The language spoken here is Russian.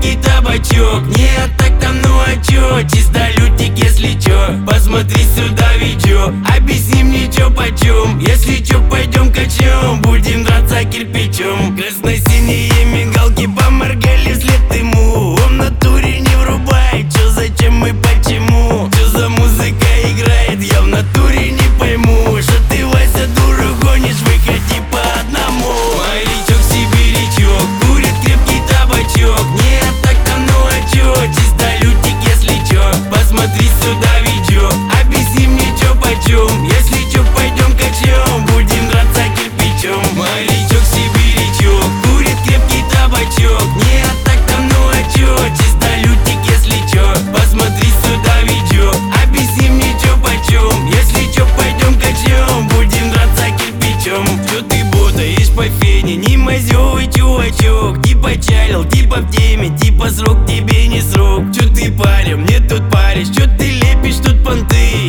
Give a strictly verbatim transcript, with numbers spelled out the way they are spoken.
крепкий табачок. Нет, так там ну а чё, чисто лютик, если чё. Посмотри сюда, видео, объясни мне чё почем. Если чё, пойдем качнем, будем драться кирпичом. Красно-синие мигалки поморгали вслед ему. Он в натуре не врубает, чё, зачем и почему. Чё за музыка играет, я в натуре не пойму. Что ты, Вася, дуру гонишь, выходи по одному. Морячок, сибирячок, курит крепкий табачок. Нет, так там ну а чё, чисто лютик, если чё. Посмотри сюда, видео, объясни мне чё почем. Если чё, пойдем качнем, будем драться кирпичом. Морячок, сибирячок, курит крепкий табачок. Нет, так там ну а чё, чисто лютик, если чё. Посмотри сюда, видео, объясни мне чё почем. Если чё, пойдем качнем, будем драться кирпичом. Чё ты ботаешь по фене, не мазёвый чувачок. Типа чалил, типа в теме, типа срок тебе не срок. Чё ты паря, мне тут паришь, чё ты лепишь тут понты?